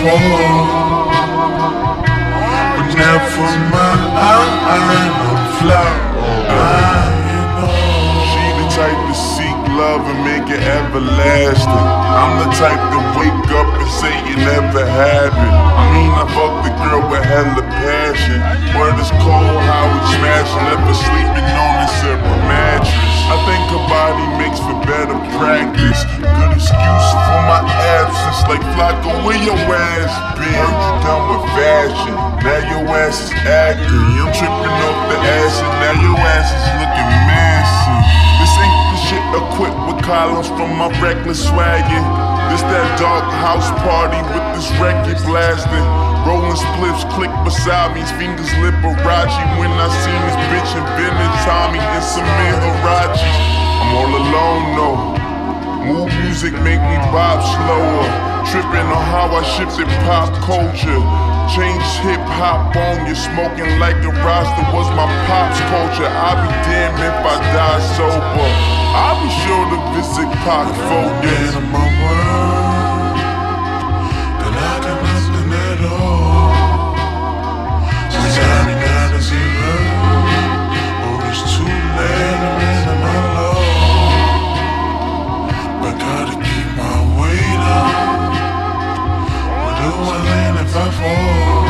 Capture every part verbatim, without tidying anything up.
fall, but never mind, I'm fly. She the type to seek love and make it everlasting. I'm the type to wake up and say it never happened. I mean, I fucked the girl with hella passion. Word is cold, how we smashing, never sleeping on a separate mattress. I think her body makes for better practice. Good excuse for my absence, like Flocko, where your ass been? Heard you done with fashion, now your ass is acting. I'm tripping off the acid, now your ass is looking massive. This ain't the shit equipped with columns from my reckless swaggin'. This that dark house party with this record blasting. Rolling spliffs, click beside me, fingers Liberace. When I seen this bitch in vintage Tommy and some Hirachi. I'm all alone though. Mood music make me bob slower. Tripping on how I shifted pop culture. Change hip hop on you, smoking like a roster was my pop's culture. I'll be damned if I die sober. I'll be sure to visit Pac focus. In my world, then I got nothing at all. So tell me now, does he love, or it's too late to miss my love? But gotta keep my weight up. Where do I land if I fall?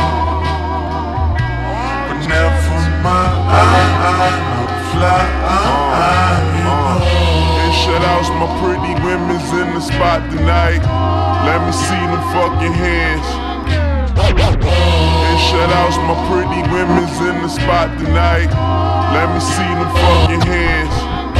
But never mind, I'm fly. And shoutouts my pretty women's in the spot tonight. Let me see them fucking hands. And shoutouts my pretty women's in the spot tonight. Let me see them fucking hands.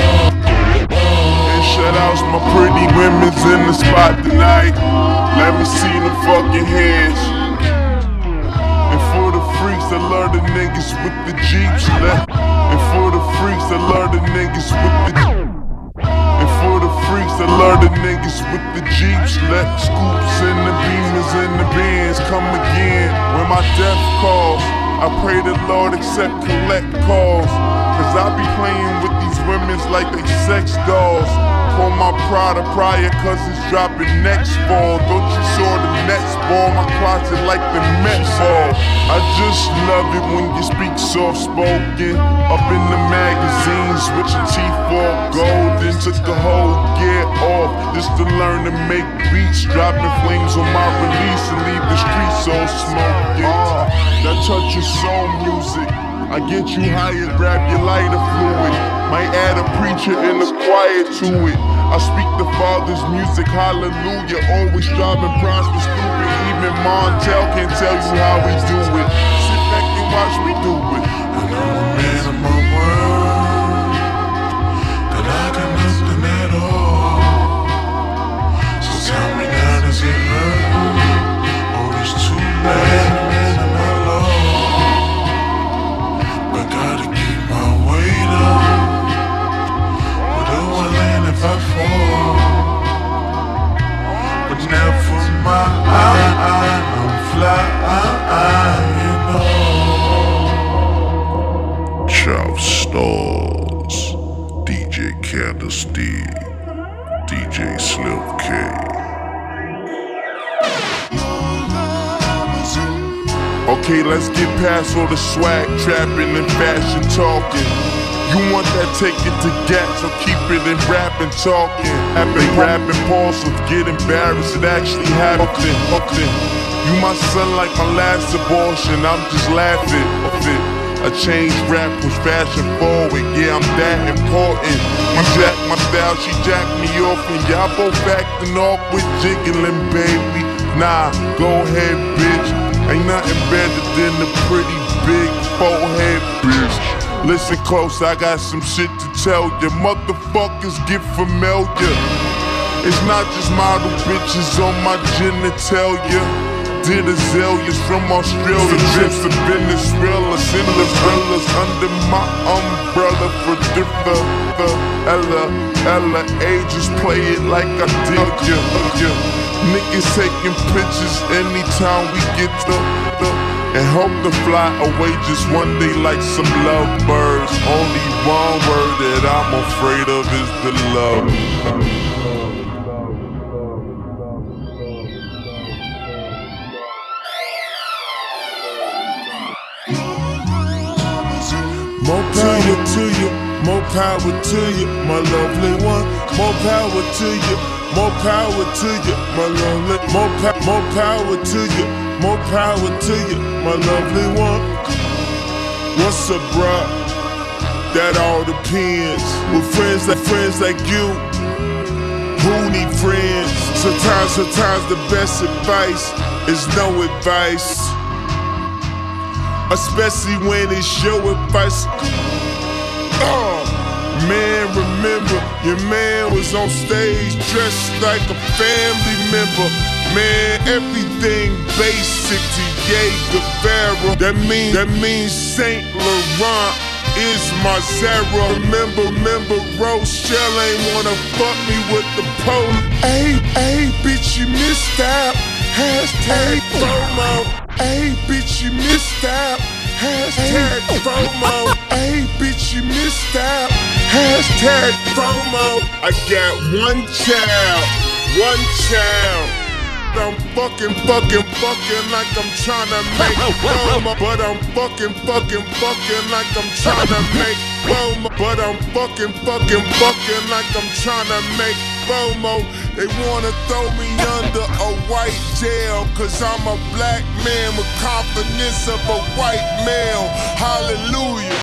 And shoutouts my pretty women's in the spot tonight. Let me see them fucking hands. And for the freaks that love the niggas with the Jeeps, let. And for the freaks that love the niggas with the. And for the freaks that love the niggas with the Jeeps, let scoops and the beamers and the bands come again. When my death calls, I pray the Lord accept collect calls. Cause I be playing with these women's like they sex dolls. Call my Prada prior cause it's dropping next fall. Don't you saw the Nets ball, my closet like the Mets ball. I just love it when you speak soft spoken. Up in the magazines with your teeth all golden. Took the whole gear off just to learn to make beats. Dropping flames on my release and leave the streets all smoking. uh, That touch your soul music, I get you higher, grab your lighter fluid. Might add a preacher in the choir to it. I speak the Father's music, hallelujah. Always striving, prosper, stupid. Even Montel can tell you how we do it. Sit back and watch me do it. And I'm a man of my word, that I got nothing at all. So tell me now, does it hurt, or it's too late? If I fall, but never mind, I'm fly, you know. Chop Stars, D J Candace D, D J Slim K. Okay, let's get past all the swag, trapping and fashion talking. You want that, take it to gas, so keep it in rap and talking. I've been rapping impulsive, get embarrassed, it actually happened. You my son like my last abortion, I'm just laughing. I changed rap, push fashion forward, yeah, I'm that important. You jack my style, she jacked me off, and y'all both acting awkward, jiggling, baby. Nah, go ahead, bitch. Ain't nothing better than a pretty big forehead, bitch. Listen close, I got some shit to tell ya. Motherfuckers get familiar. It's not just model bitches on my genitalia. Did azaleas from Australia, trips to Venezuela, Cinderella's under my umbrella for the the Ella Ella ages, play it like I did ya. Niggas taking pictures anytime we get the the. And hope to fly away just one day like some lovebirds. Only one word that I'm afraid of is the love. more power to you, more power to you, my lovely one. More power to you, more power to you, my lovely. More pa more power to you, more power to you, my lovely one. What's up, bruh? That all depends. With friends like friends like you, who need friends? Sometimes, sometimes the best advice is no advice, especially when it's your advice. Oh, man, remember, your man was on stage dressed like a family member. Man, everything basic to Ye Guevara. That means, that means Saint Laurent is my Zara. Remember, remember, Rochelle ain't wanna fuck me with the pole. Hey, hey, bitch, you missed out. Hashtag FOMO. Hey, bitch, you missed out. Hashtag FOMO. Hey, bitch, you missed out. Hashtag FOMO. I got one child, one child. I'm fucking, fucking, fucking like I'm tryna make FOMO. But I'm fucking, fucking, fucking like I'm tryna make FOMO. But I'm fucking, fucking, fucking like I'm tryna make FOMO. They wanna throw me under a white jail, cause I'm a black man with confidence of a white male. Hallelujah.